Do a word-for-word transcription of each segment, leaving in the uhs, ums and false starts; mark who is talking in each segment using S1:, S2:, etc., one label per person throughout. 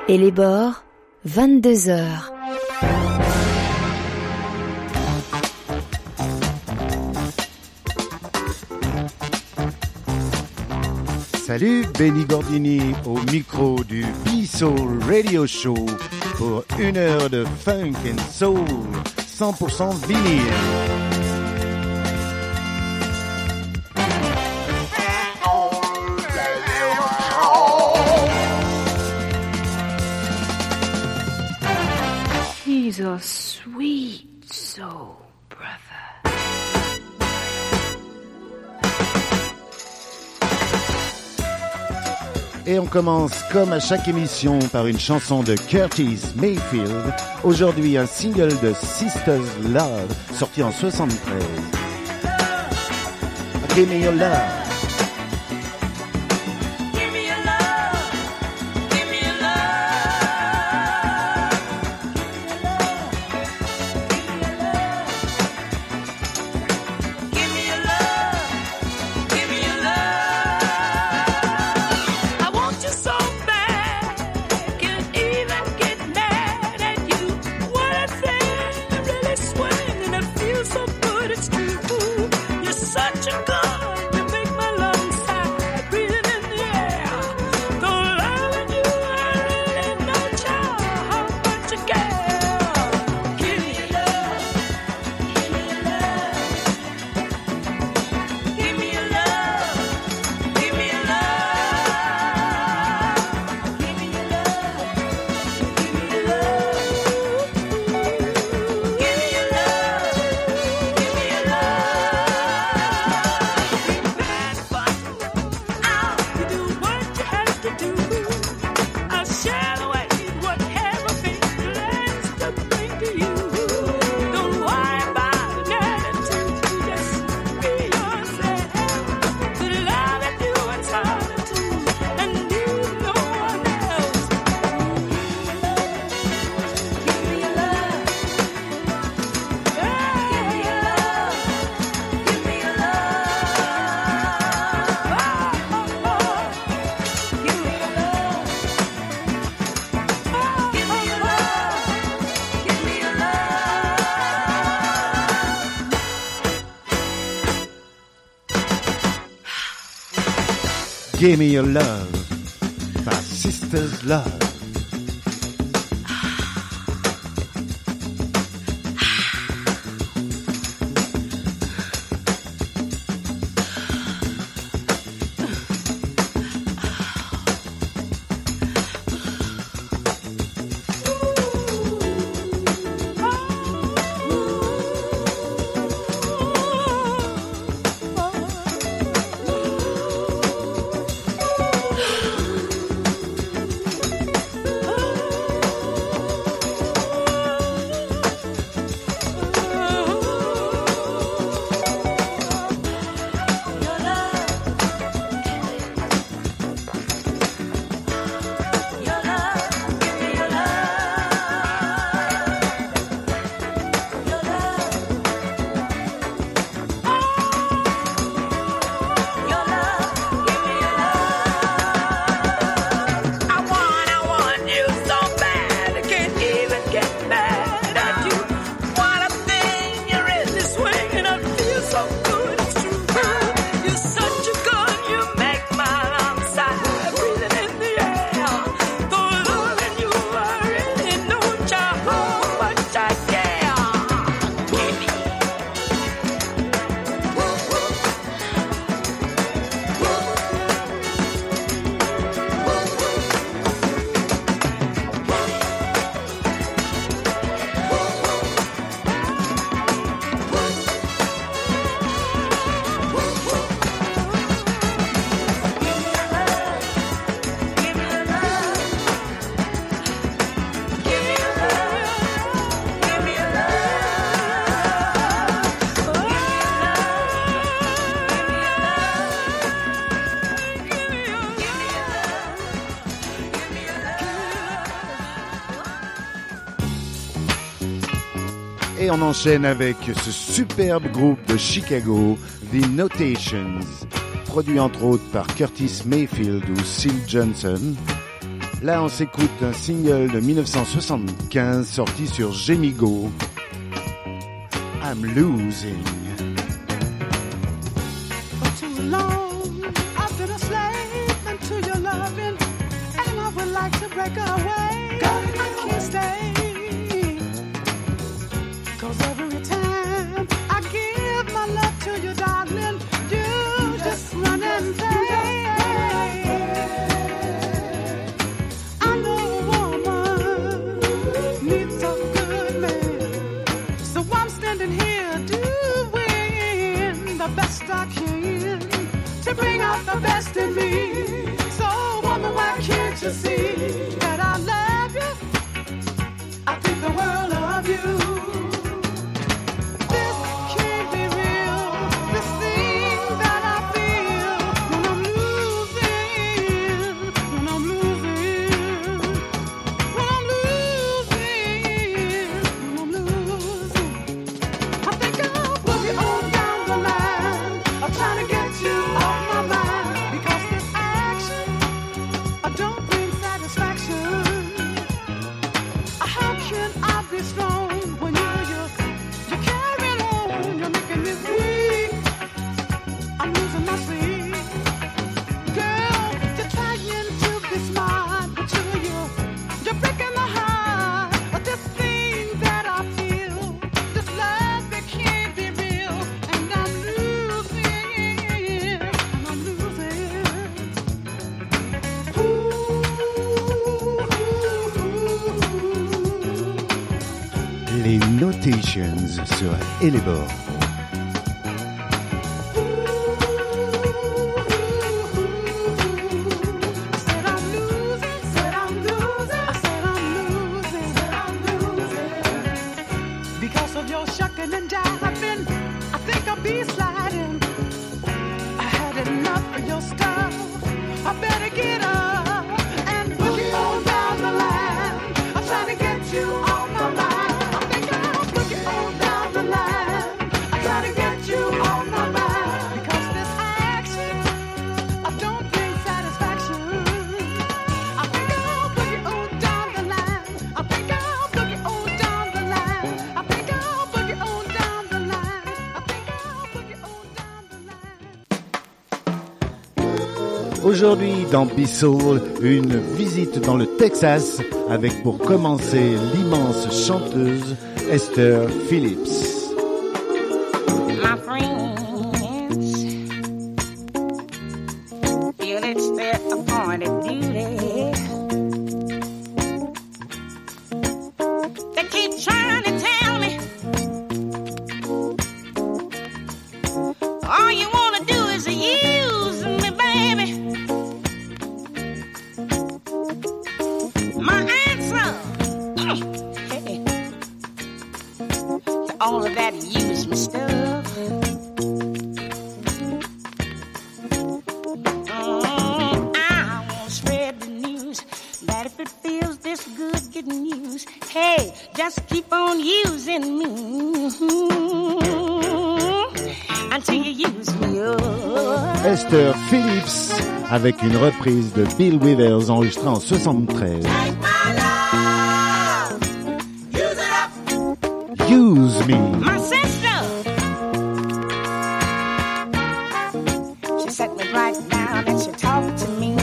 S1: Et les bords, vingt-deux heures.
S2: Salut, Benny Gordini au micro du B-Soul Radio Show pour une heure de funk and soul cent pour cent vinyle.
S3: He's a sweet soul brother.
S2: Et on commence comme à chaque émission par une chanson de Curtis Mayfield. Aujourd'hui un single de Sisters Love sorti en soixante-treize. Give me your love. Give me your love par Sisters Love. Et on enchaîne avec ce superbe groupe de Chicago, The Notations, produit entre autres par Curtis Mayfield ou Syl Johnson. Là, on s'écoute un single de dix-neuf cent soixante-quinze sorti sur Gemigo. I'm losing.
S4: For too long, I've been a slave unto your loving, and I would like to break away. I can't stay, 'cause every time I give my love to you, darling, you just run and play. I know a woman needs a good man, so I'm standing here doing the best I can to bring out the best in me. So, woman, why can't you see that I love you? I think the world of you. This can't be real. This thing that I feel when I'm losing, when I'm losing, when I'm losing, when I'm losing. I think I'll put you on down the line. I'm trying to get you off my mind, because this action I don't bring satisfaction. How can I be strong when you you you're carrying on? You're making me weak. I'm losing my sleep, girl. You're trying to be smart, but you you you're breaking my heart. But this thing that I feel, this love that can't be real, and I'm losing, and I'm losing.
S2: Les Notations sur Elebor.
S4: Said I'm losing, said I'm losing, I said I'm losing, said I'm losing. Because of your shucking and jiving, I think I'll be sliding. I had enough of your stuff. I better get up and boogie on down the line. I'm trying to get you off my mind. I think I'll boogie on down the line. I'm trying to get you off my mind. Because this action, I don't bring satisfaction. I think I'll boogie on down the line. I think I'll boogie on down the line. I think I'll boogie on down the line. I think I'll boogie on down the line.
S2: Aujourd'hui, dans B-Soul, une visite dans le Texas avec pour commencer l'immense chanteuse Esther Phillips.
S5: My friends feel it's their appointed duty. They keep trying to tell me all you wanna do is use me, baby. My answer to all of that use me stuff. Mm, I won't spread the news that if it feels this good getting used, hey, just keep on using me until you use me up.
S2: Esther Phillips avec une reprise de Bill Withers enregistrée en soixante-treize. Use Me.
S5: My sister, she sat me right down and she talked to me.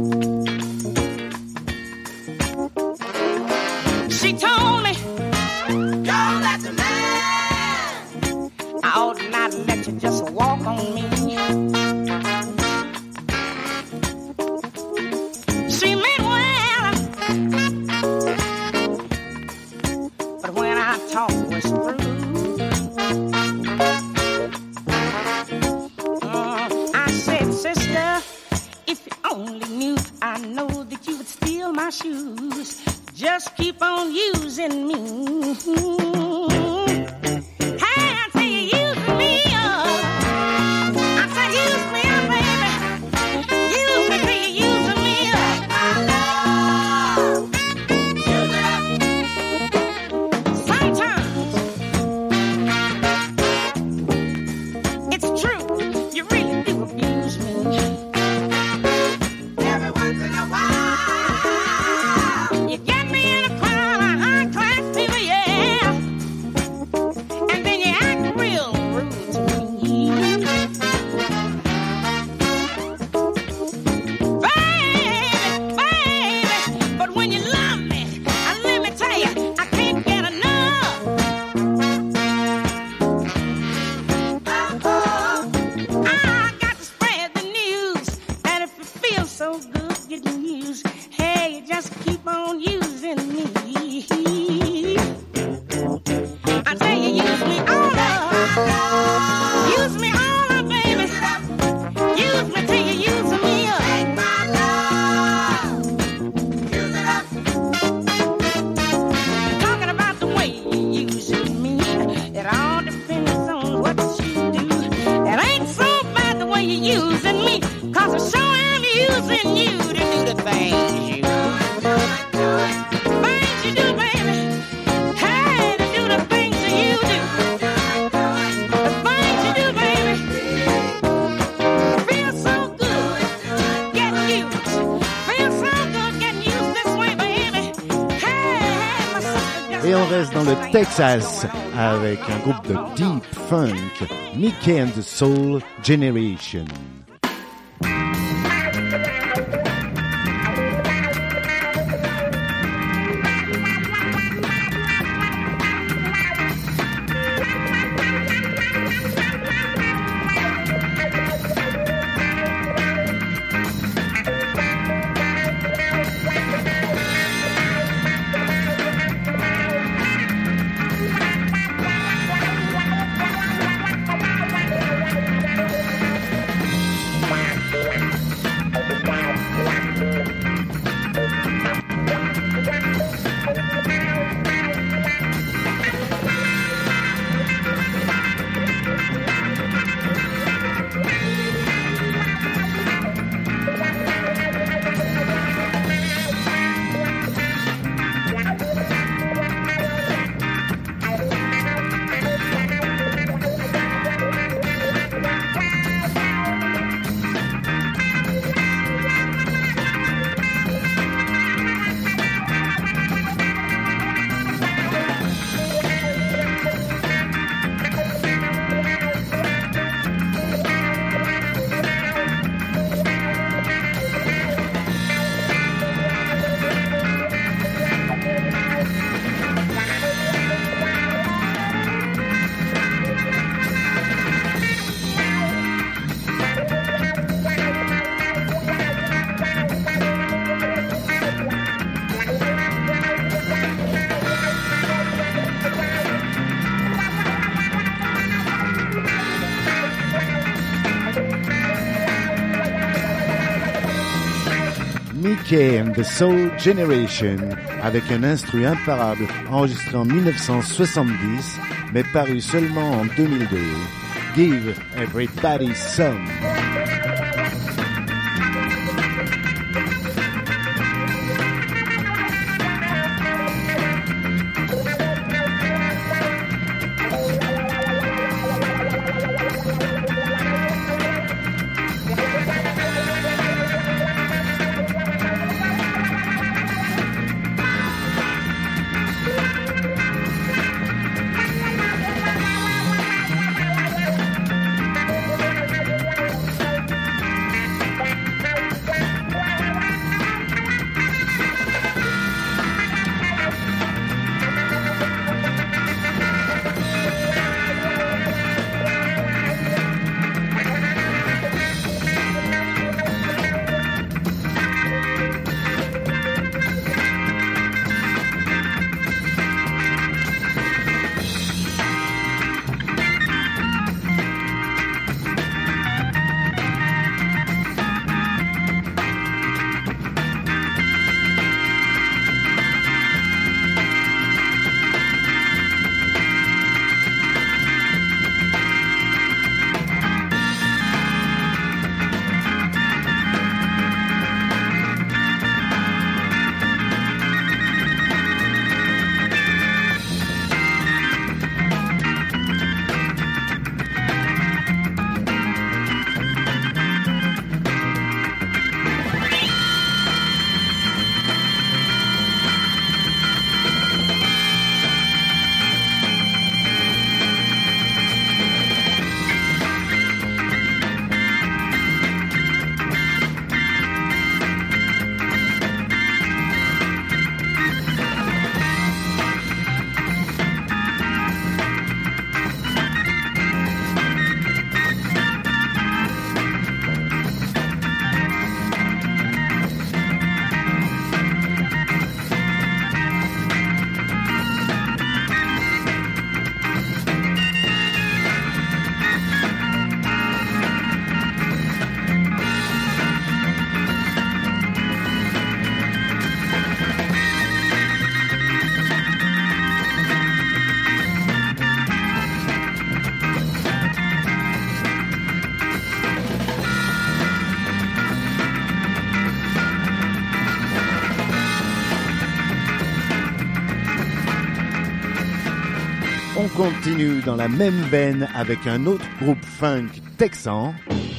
S5: She told me, don't let the man, I ought not let you just walk on me. She meant well, but when I talk was through, uh, I said, sister, if you only knew, I know that you would steal my shoes. Just keep on using me. Hey, I tell you, use me up. I said, use me up, baby. Use me till you using me up. My love, use it up. Sometimes it's true, you really do abuse me. Every once in a while,
S2: Et on reste dans le Texas avec un groupe de deep funk, Mickey and the Soul Generation. Mickey and the Soul Generation, avec un instru imparable enregistré en dix-neuf cent soixante-dix, mais paru seulement en deux mille deux. Give Everybody Some. On continue dans la même veine avec un autre groupe funk texan,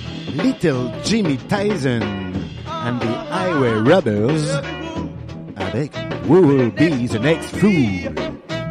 S2: Little Jimmy Tyson and the Highway Robbers, avec Who Will Be the Next Fool.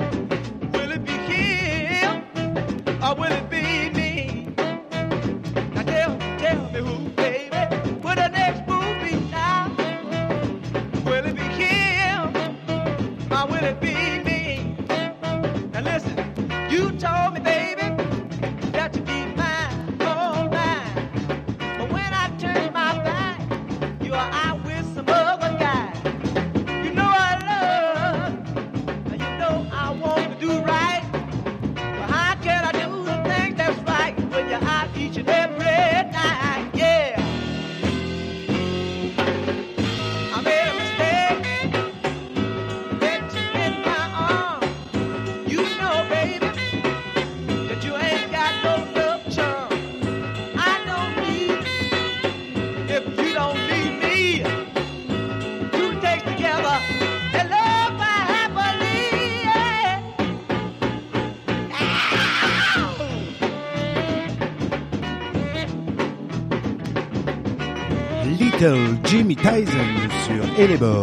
S2: Little Jimmy Tyson sur Elébor.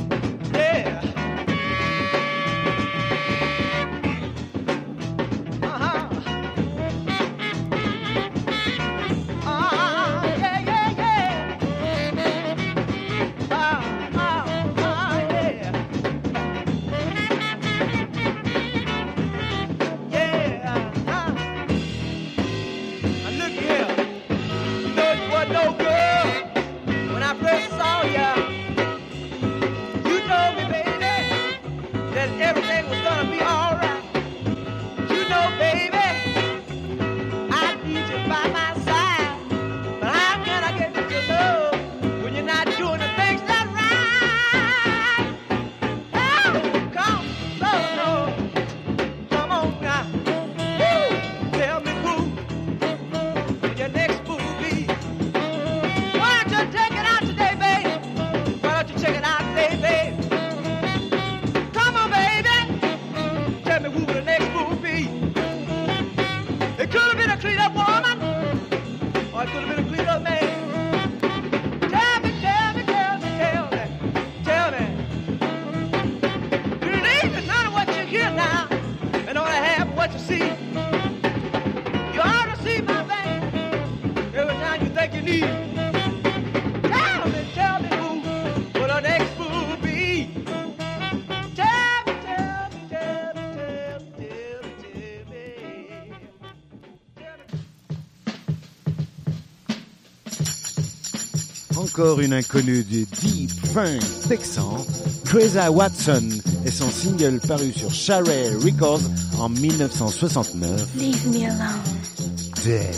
S2: Encore une inconnue du deep funk texan, Tresa Watson et son single paru sur Share Records en dix-neuf cent soixante-neuf.
S3: Leave me alone.
S2: Dead.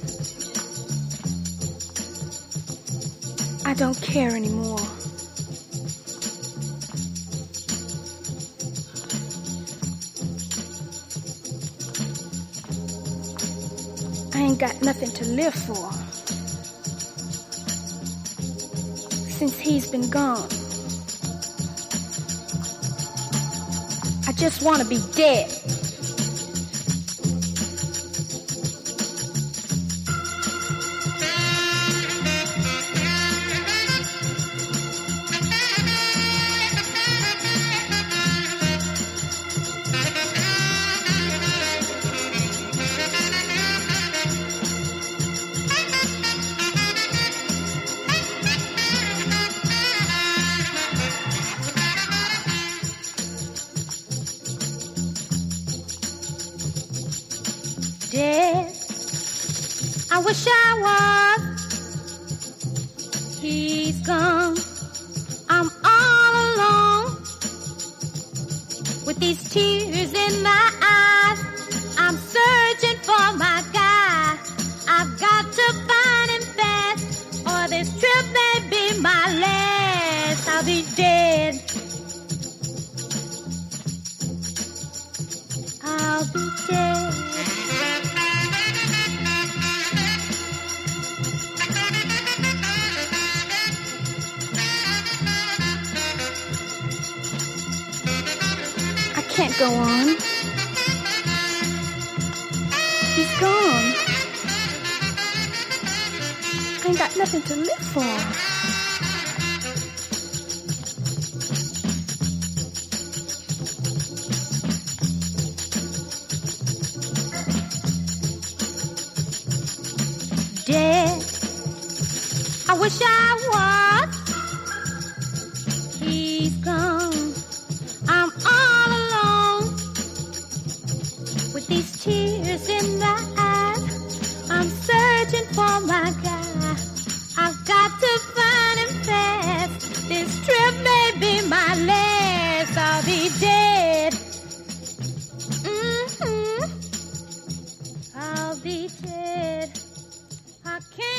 S3: I don't care anymore. I ain't got nothing to live for. Since he's been gone, I just want to be dead.
S5: Dead, I wish I was. He's gone, I'm all alone. With these tears in my eyes, I'm searching for my guy. I've got to find him fast, or this trip may be my last. I'll be dead. I'll be dead.
S3: Can't go on. He's gone. I ain't got nothing to live for.
S5: Dead, I wish I was. He's gone, I'm all alone. With these tears in my eyes, I'm searching for my guy. I've got to find him fast. This trip may be my last. I'll be dead. Mm-hmm. I'll be dead. I can't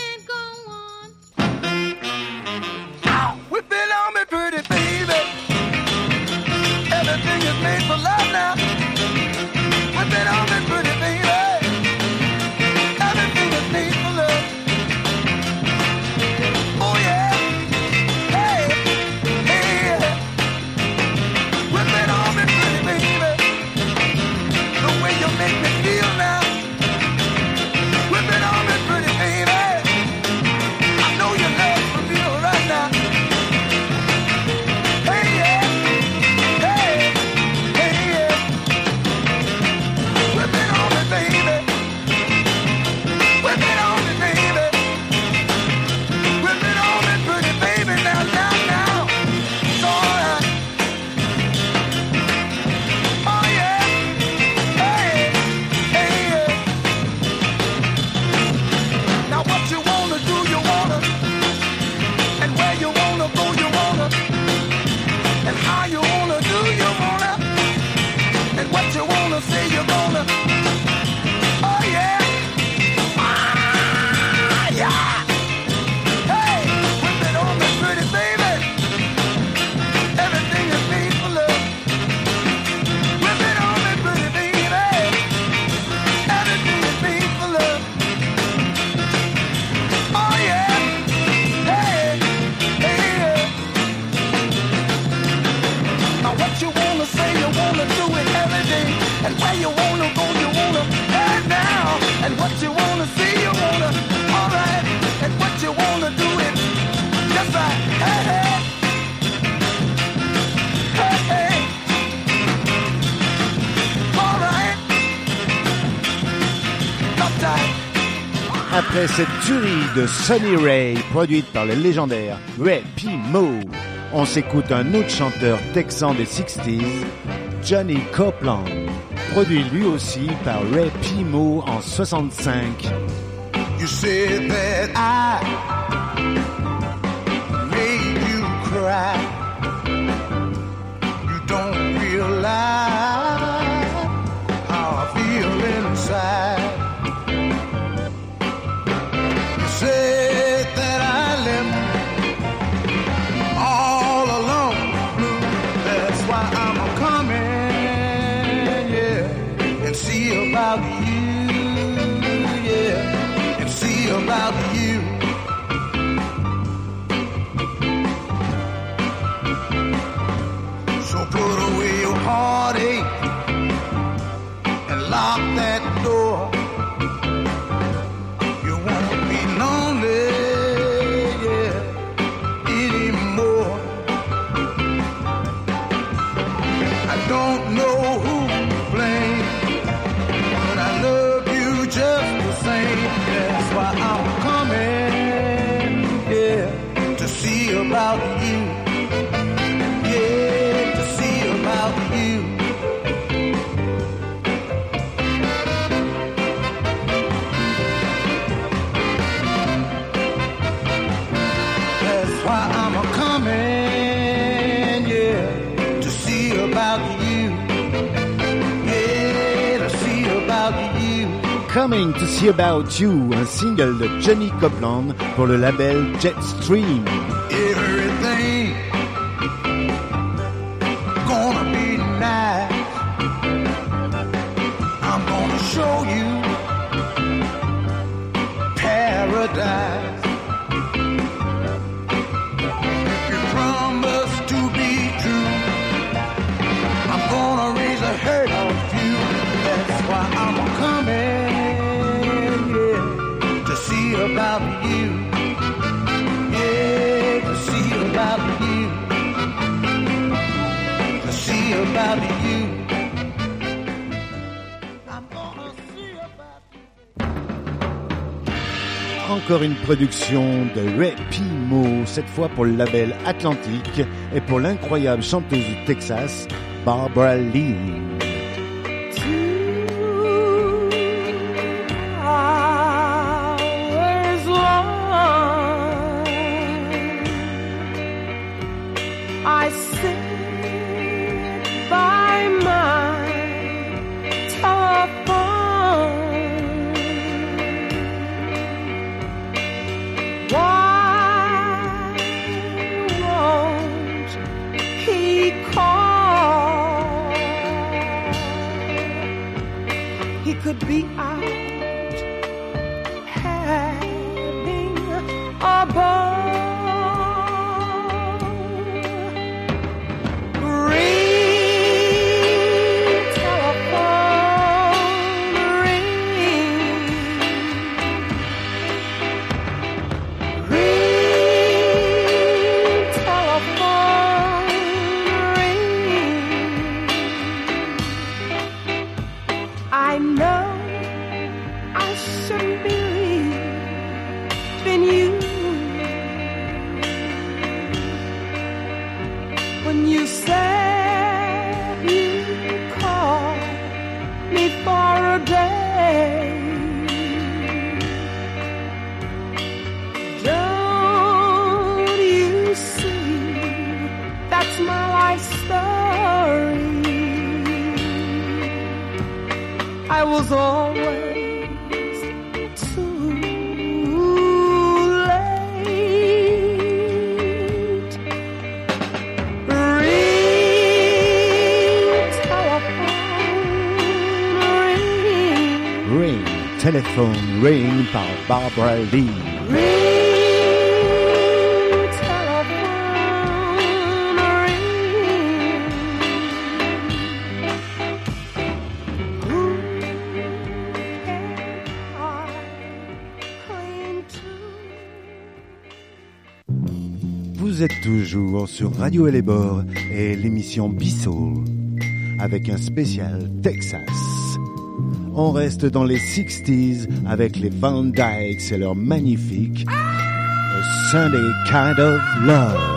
S6: you wanna do, you wanna, and what you wanna say, you're gonna. Oh yeah. Ah, yeah. Hey, whip it on me, pretty baby. Everything is made for love. Whip it on me, pretty baby. Everything is made for love. Oh yeah. Hey, hey, yeah. Now what you wanna say, you wanna do it every day. And where you wanna go, you wanna head now. And what you wanna see, you wanna, alright. And what you wanna do it, just right. Hey, hey. Hey, hey. Alright. Top time.
S2: Après cette tuerie de Sonny Ray, produite par le légendaire Ray P. Moe, on s'écoute un autre chanteur texan des sixties, Johnny Copeland, produit lui aussi par Ray P. Moe en soixante-cinq.
S6: You said that I made you cry. You don't realize how I feel inside. You said that I left all alone blue. That's why I'm coming, yeah, and see about you, yeah, and see about you. So put away your heartache and lock that door. You won't be lonely, yeah, anymore. I don't know who to blame, but I love you just the same. That's why I'm coming, yeah, to see about you. Yeah, to see about you. That's why I'm a coming, yeah, to see about you. Yeah, to see about you.
S2: Coming to See About You, un single de Johnny Copeland pour le label Jetstream.
S6: Everything gonna be nice. I'm gonna show you paradise. If you promise to be true, I'm gonna raise a herd of you. That's why I'm coming, yeah, to see about you. Yeah, to see about you. To see about you. I'm gonna see about you.
S2: Encore une production de Ray P. Moe, cette fois pour le label Atlantic et pour l'incroyable chanteuse du Texas, Barbara Lee.
S4: Hours long, I sit by my telephone. Why won't he call? He could be out having a ball. Ring, telephone, ring. Ring, telephone, ring. I know
S6: was always too late. Ring, telephone, ring.
S2: Ring, Telephone Ring par Barbara Lee.
S6: Ring.
S2: Vous êtes toujours sur Radio Elébor et l'émission B-Soul avec un spécial Texas. On reste dans les sixties avec les Van Dykes et leur magnifique A Sunday Kind of Love.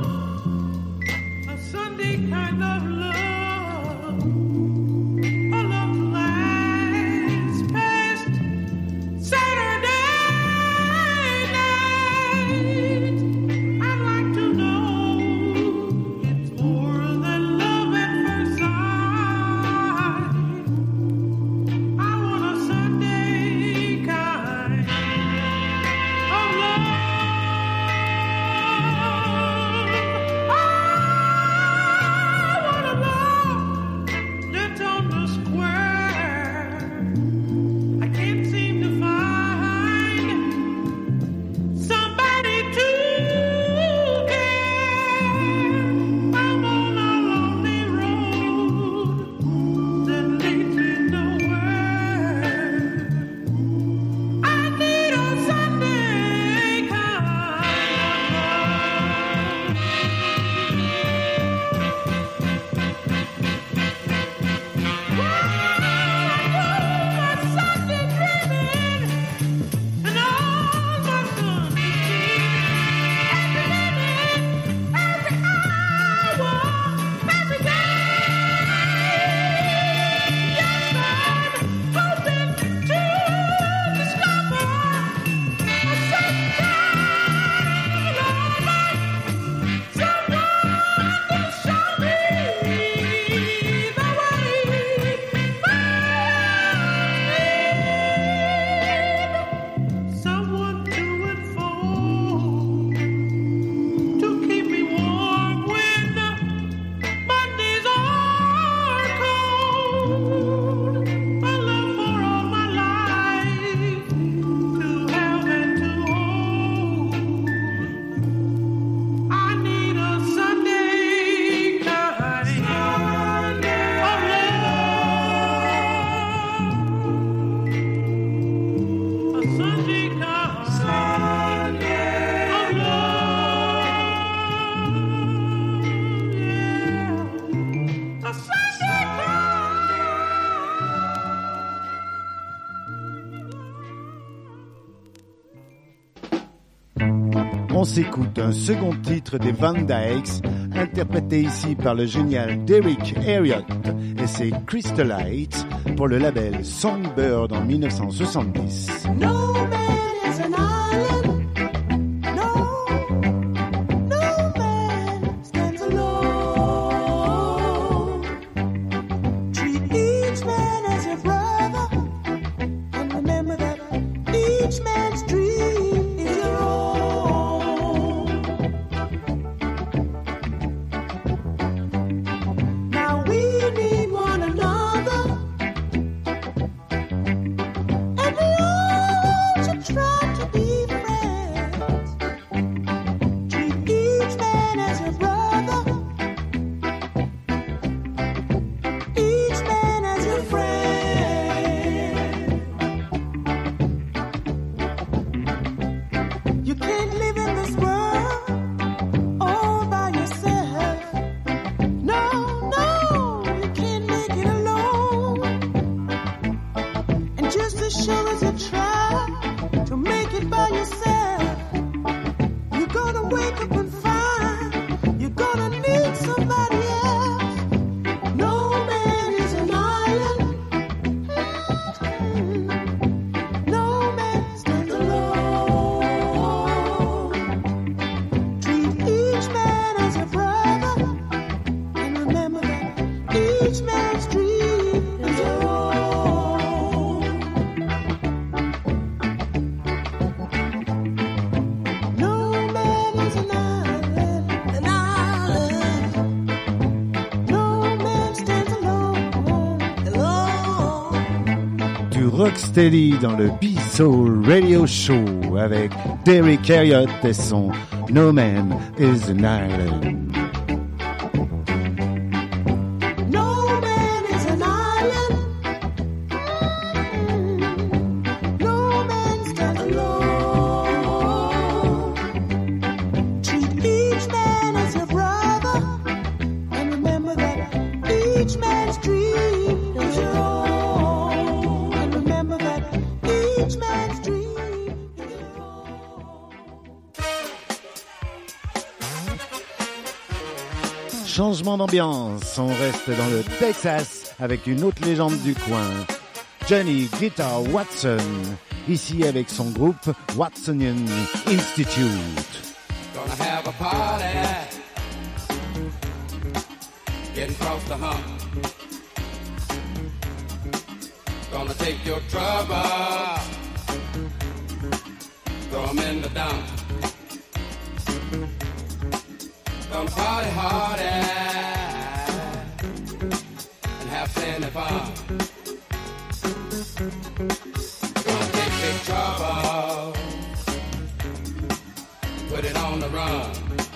S2: On s'écoute un second titre des Van Dykes, interprété ici par le génial Derek Harriott, et c'est Crystallite pour le label Songbird en dix-neuf cent soixante-dix.
S6: No man is an island. No, no man stands alone. Treat each man as your brother, and remember that each man's dream is your own. Now we need one another, and we all should try to be friends. Treat each man as your brother, each man as your friend. You can't live in this world all by yourself. No, no, you can't make it alone. And just as sure as you try to make it by yourself, you're gonna wake up and find you're gonna need somebody else. No man is an island. Mm. No man stands alone. Treat each man as your brother, and remember that each man's dream is your own.
S2: Rocksteady dans le B-Soul Radio Show avec Derrick Harriott et son No Man is an Island.
S4: No man is an island. No man stands alone. Treat each man as your brother, and remember that each man's dream is your own. And remember that each man's dream is your own.
S2: Changement d'ambiance, on reste dans le Texas avec une autre légende du coin, Johnny Guitar Watson, ici avec son groupe Watsonian Institute.
S7: Gonna have a party, getting across the hump. Gonna take your trouble, throw 'em in the dump. Gonna party hard and have plenty fun. Gonna take big trouble, put it on the run.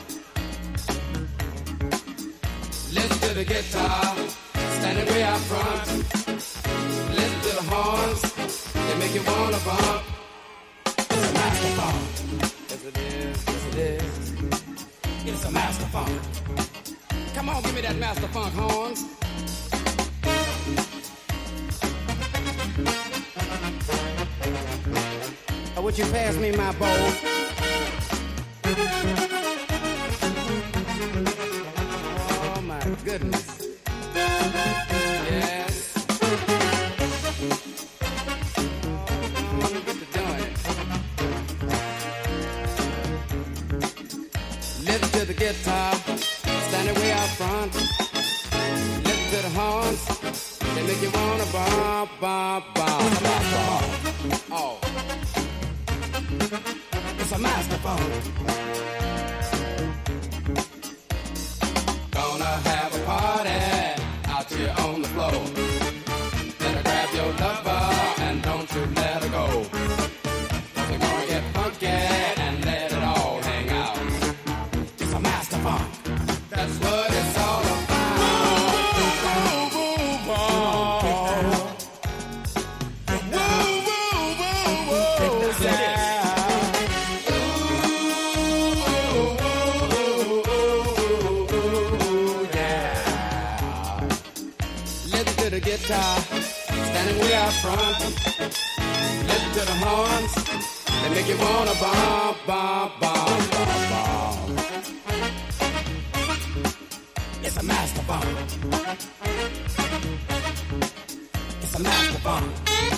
S7: Listen to the guitar, standing way out front. Listen to the horns, they make you wanna bump. It's a master funk. Yes it is, yes it is. It's a master funk. Come on, give me that master funk horns. Oh, would you pass me my bowl? Oh my goodness. Yes. Oh, let me get to doing it. Listen to the guitar, standing way out front. Listen to the horns, they make you wanna bump, bump, bump, bump, bump. Oh, it's a master funk. Gonna have a party out here on the floor. Better grab your lover and don't you let her go. We're gonna get funky and let it all hang out. It's a master funk. That's what it's all about. Woo, woo, woo, woo, woo, yeah. Ooh, yeah. Listen to the guitar, standing way out front. Listen to the horns, they make you wanna bump, bump, bump, bump, bump. It's a master funk. It's a master funk.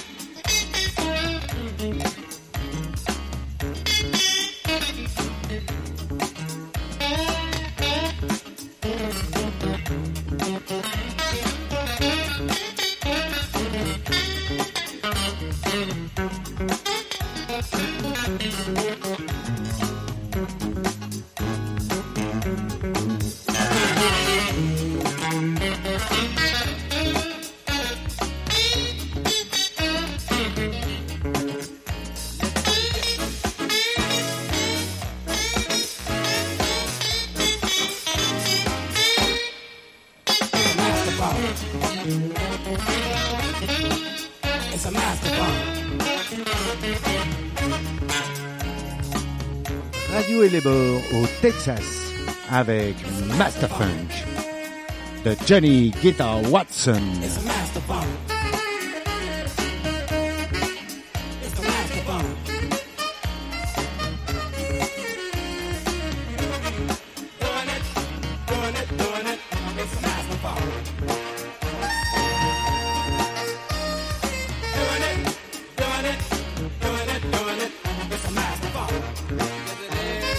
S7: It's a master funk.
S2: Radio Elébor au Texas avec Master Funk de Johnny Guitar Watson.
S7: It's a master funk. It's a master funk. Doing it, doing it, doing it. It's a master funk. Doing it, doing it, doing it, doing it. It's a master funk. Yes, it is.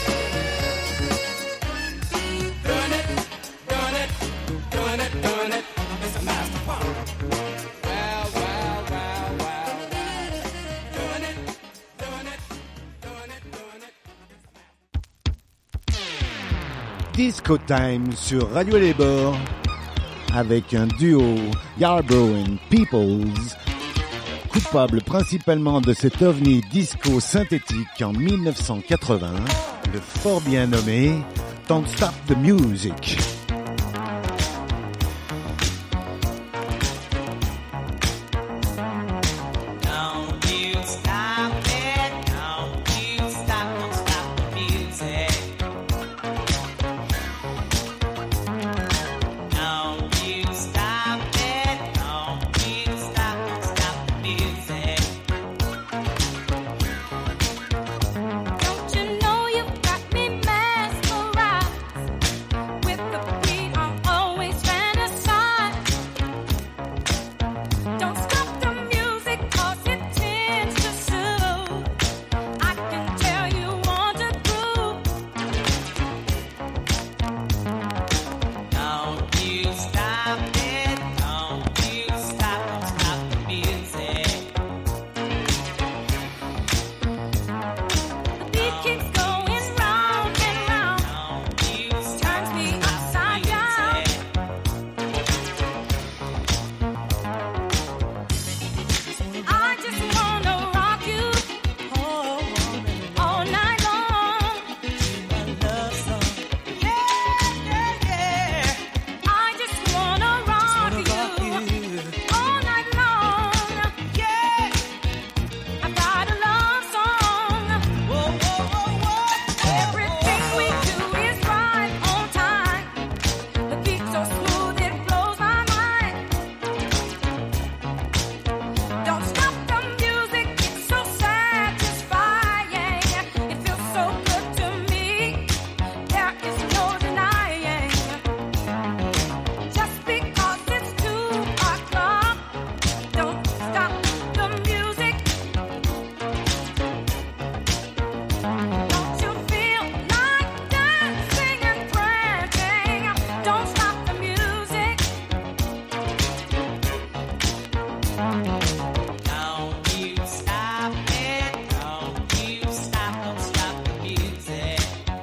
S7: Doing it, doing it, doing it, doing it. It's a master funk. Well, well, well, well, well. Doing it, doing it, doing it, doing it.
S2: Disco Time sur Radio Elébor avec un duo Yarbrough and Peoples coupable principalement de cet ovni disco synthétique en mille neuf cent quatre-vingts, le fort bien nommé Don't Stop the Music.
S5: Don't you know you've got me mesmerized with the beat I'm always fantasized. Don't stop the music 'cause it tends to soothe. I can tell you want to groove. Don't you stop it, don't you stop, don't stop the music. The beat keeps going round and round. Turns me upside down. I just wanna rock you all night long. Yeah, yeah, yeah. I just wanna rock you all night long. Yeah. I got a love song. Everything we do is right on time. The beat so smooth it blows my mind. Don't stop the music, it's so satisfying. It feels so good to me. There is no denying. Just because it's two o'clock, don't stop the music. Don't you feel like dancing and prancing? Don't stop the music. Don't you stop it, don't you stop, don't stop the music.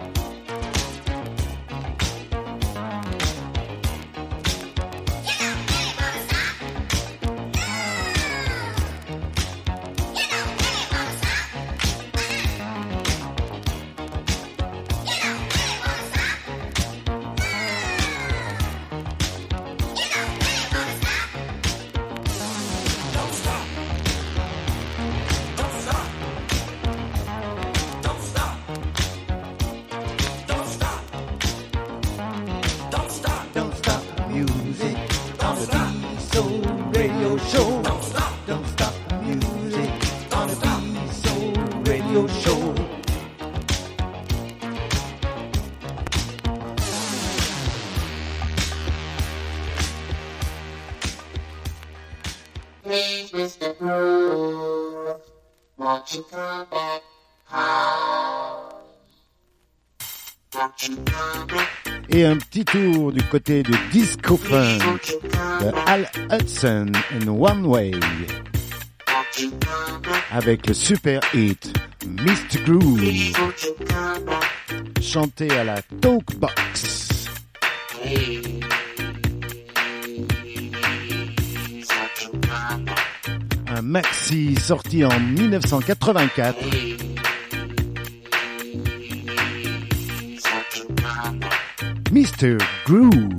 S2: Don't stop the music on the D-Soul Radio Show. Don't stop, don't stop the music on the D-Soul Radio Show.
S8: Please, Mister Groove, won't you come back home? Won't you come back?
S2: Et un petit tour du côté du disco funk de Al Hudson in One Way avec le super hit mister Groove chanté à la Talkbox. Un maxi sorti en mille neuf cent quatre-vingt-quatre. mister Groove.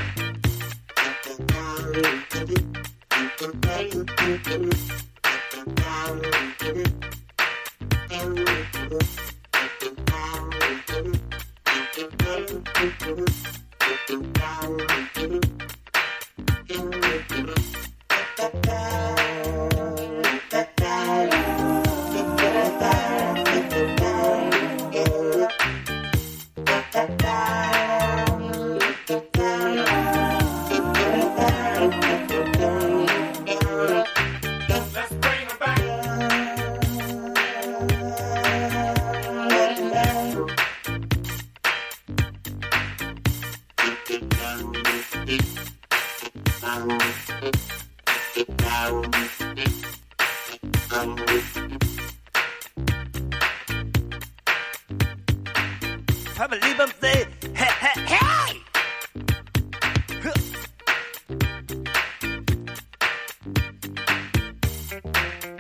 S9: I believe I'm saying, hey, hey, hey! Huh.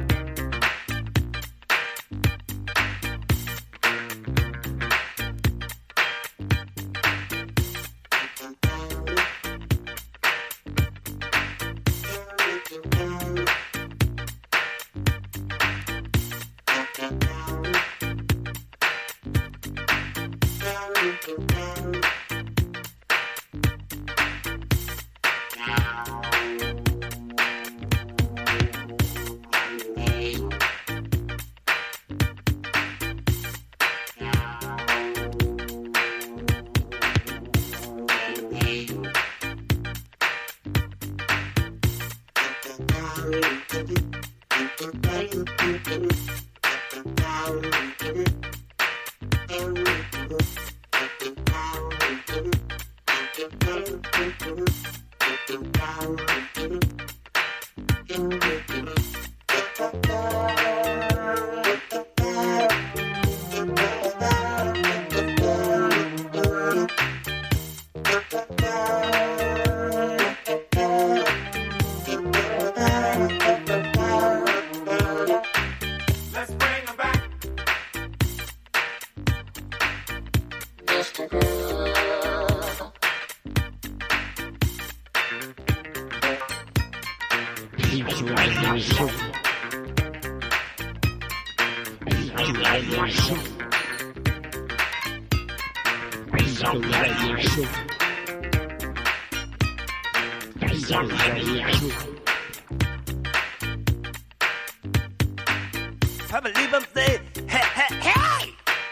S9: I believe them say, hey, hey, hey!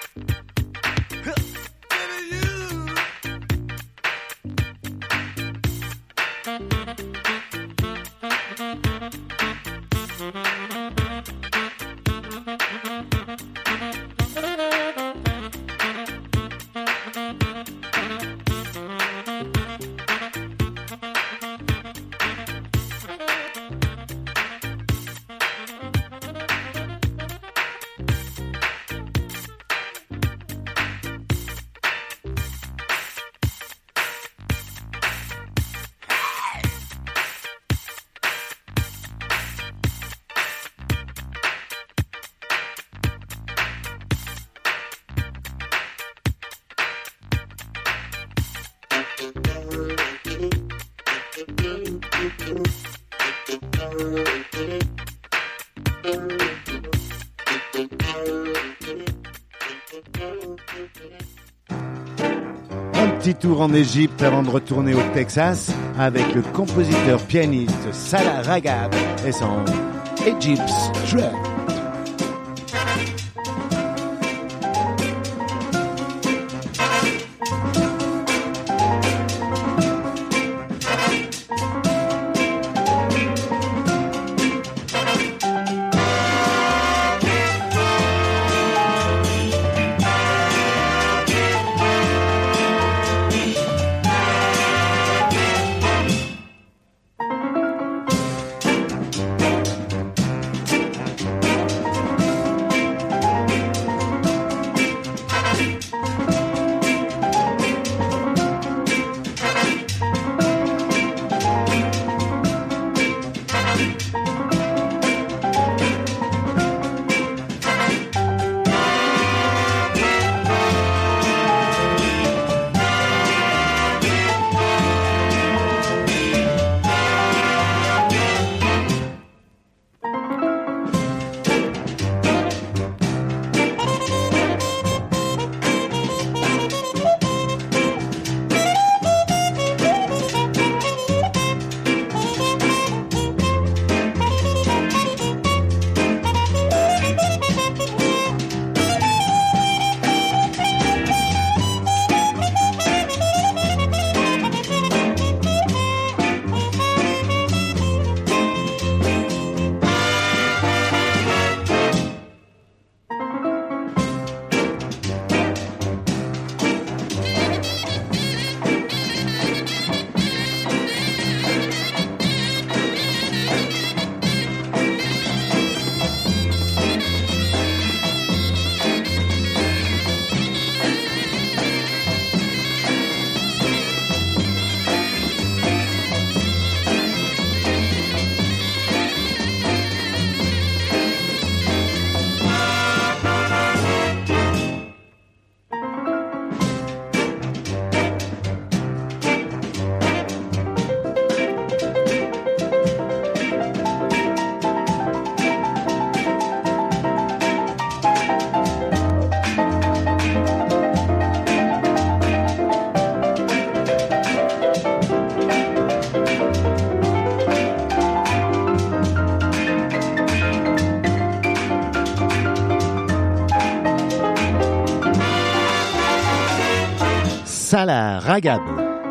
S2: Un petit tour en Égypte avant de retourner au Texas avec le compositeur pianiste Salah Ragab et son Egypt's Strut. Salah Ragab.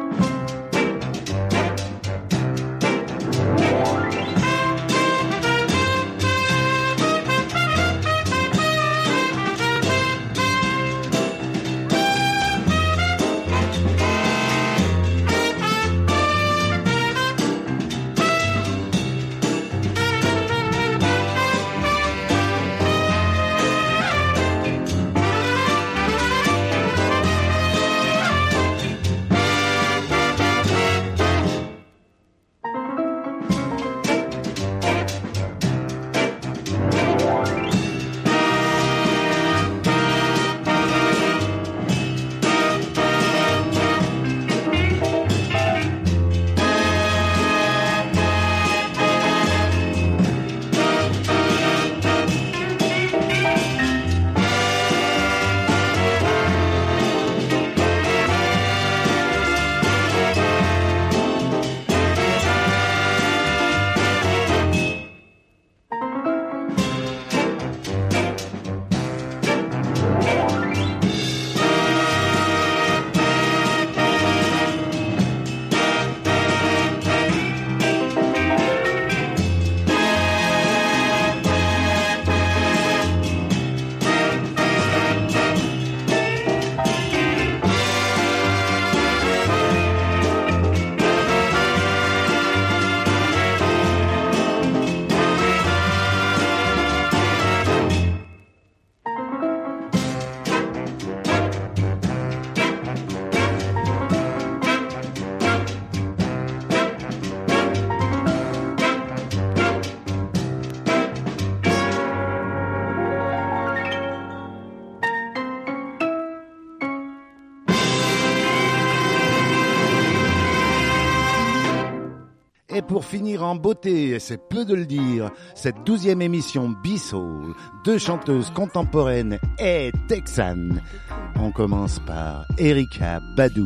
S2: Et pour finir en beauté, et c'est peu de le dire, cette douzième émission B-Soul, deux chanteuses contemporaines et texanes. On commence par Erykah Badu.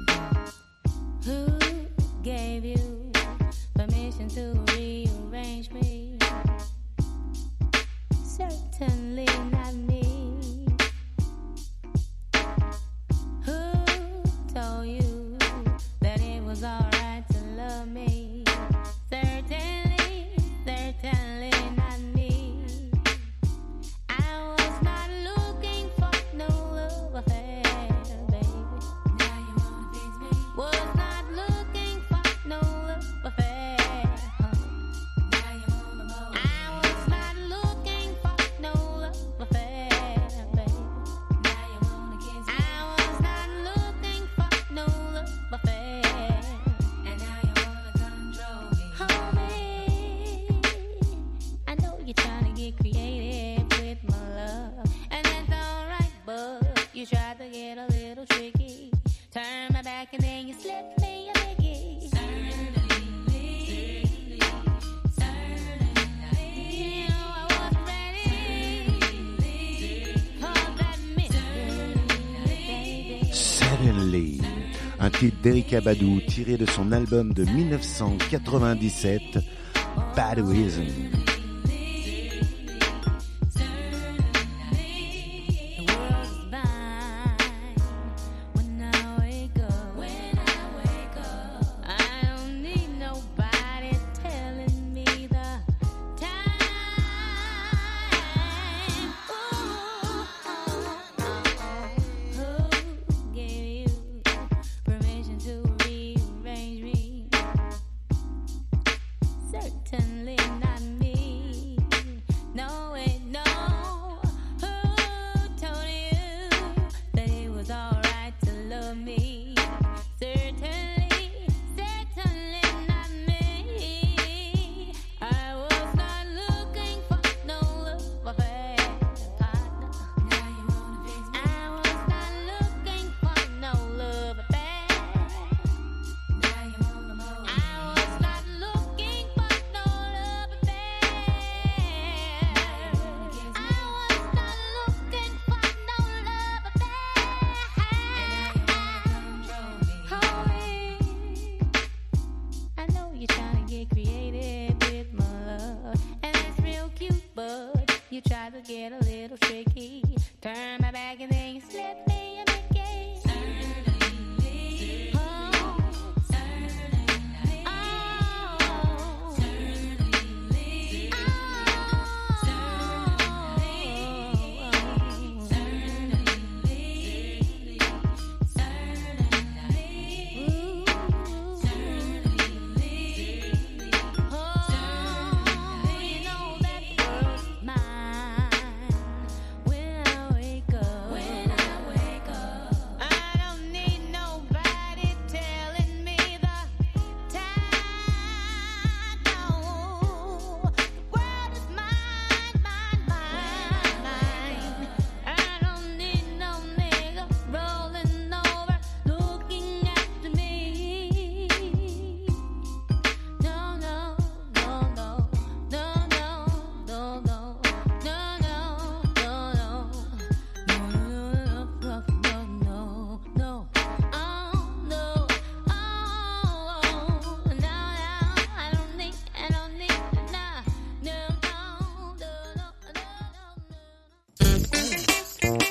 S10: Who gave you permission to rearrange me? Certainly not me. Who told you that it was alright to love me? Certainly, certainly not me. I was not looking for no love affair, baby. Now you wanna please me? Was not looking for no love affair. Huh. Now you wanna know? I was not looking for no love affair, baby. Now you wanna kiss me? I was not looking for no love affair. And now you wanna control me. Homie, I know you're trying to get creative with my love, and that's alright, but you tried to get a little tricky. Turn my back and then you slip me a Mickey. Certainly, certainly, you know I wasn't ready for that mystery, baby.
S2: Suddenly, un titre d'Erykah Badu tiré de son album de dix-neuf cent quatre-vingt-dix-sept, Baduism.
S10: The world's mine when I wake up. When I wake up, I don't need nobody telling me the time. Ooh, oh, oh, oh. Who gave you permission to rearrange me? Certainly not me. No, wait, no. Who told you that it was alright to love me? Certainly, certainly not me. I was not looking for no love affair, partner. Now you wanna fix me? I was not looking for no love affair. Now you wanna know? I was not looking for no love affair. Now you wanna kiss me? I was not looking for no love affair. And now you wanna control me. Homie, I know you're trying to get creative with my love, and that's real cute, but you try to get a little tricky. Turn my back and then you slip me a Mickey. Certainly,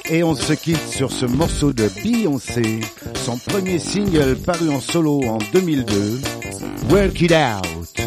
S2: Et on se quitte sur ce morceau de Beyoncé, son premier single paru en solo en deux mille deux, Work It Out.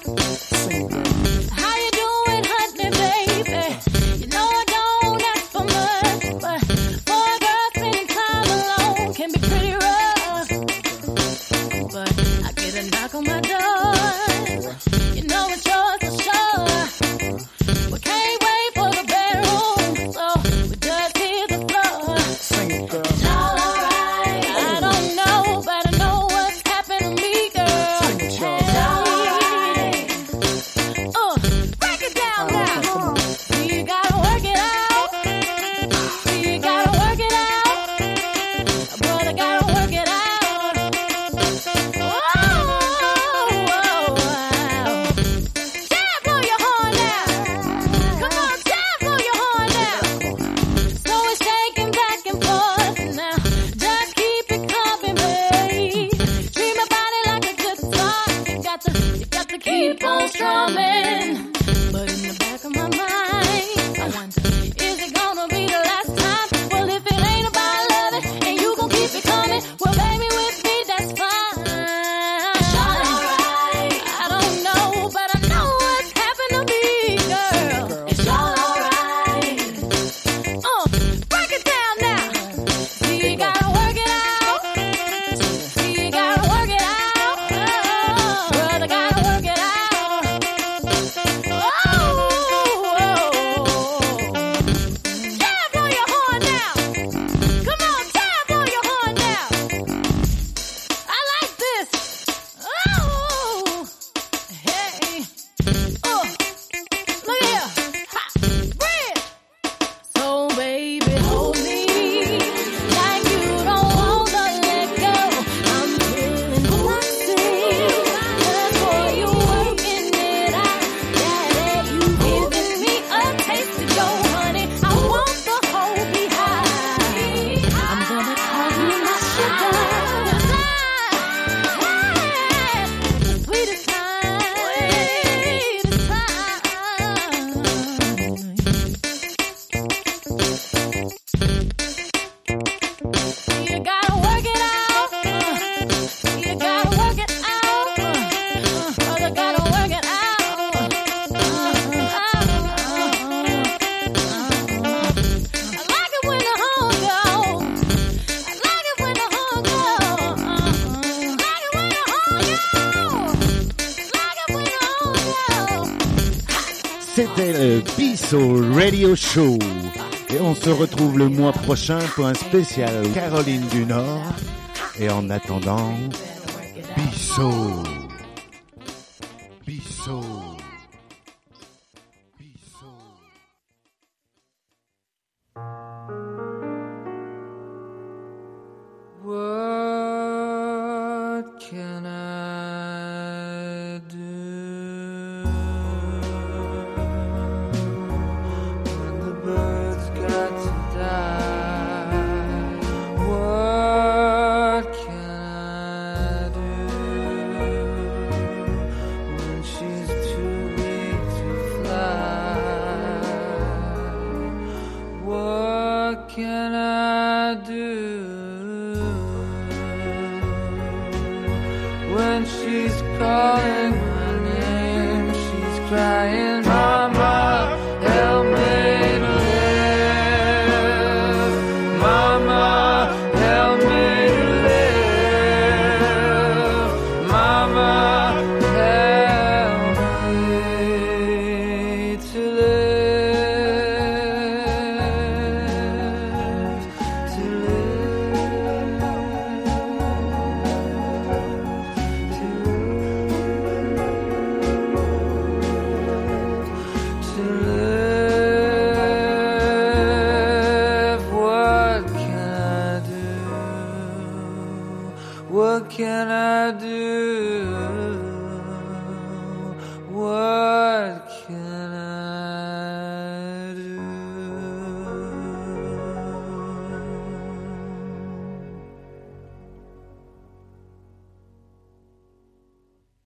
S10: How you doing, honey, baby? You know I don't ask for much, but for a girl spending time alone can be pretty rough. But I get a knock on my door, you know it's yours for sure. We can't wait for the bedroom, so we just hit the floor. It's all alright. I don't know, but I know what's happened to me, girl. It's alright. Uh, break it down now. You gotta work it out. You gotta work it out. Brother, gotta work it out. Whoa, whoa, wow. Jam, blow your horn now. Come on, jam, blow your horn now. So it's shaking back and forth now. Just keep it coming, babe. Dream about it like a good song. You got to, you got to keep on strumming. But in the back of my mind, I wonder, is it gonna be the last time? Well, if it ain't about loving and you gon' keep it coming, well, baby, with me, that's fine. It's alright. I don't know, but I know what's happened to me, girl. It's all alright. Uh, break it down now. You gotta work it out. You gotta work it out. Oh, brother, gotta work it out. Oh, oh. Jam, blow your horn now. Come on, jam, blow your horn now. I like this. Oh, hey. Oh, look here. Ha, bread. So baby, hold me like you don't wanna let go. I'm feeling foxy, just for you working it out. Yeah, you giving me a taste to go, honey. I want the whole behind. I'm gonna call you my sugar. The sweetest time, sweetest time. You gotta work it out. Uh, you gotta work it out. Uh, brother, gotta work it out. Uh, I like it when the horn goes. I like it when the horn goes. I like it when the horn goes. I like it when the horn goes.
S2: C'était le B-Soul Radio Show. Et on se retrouve le mois prochain pour un spécial Caroline du Nord. Et en attendant, B-Soul. B-Soul. B-Soul.
S11: What can I do when the birds got to die? What can I do when she's too weak to fly? What can I do when she's calling my name, she's crying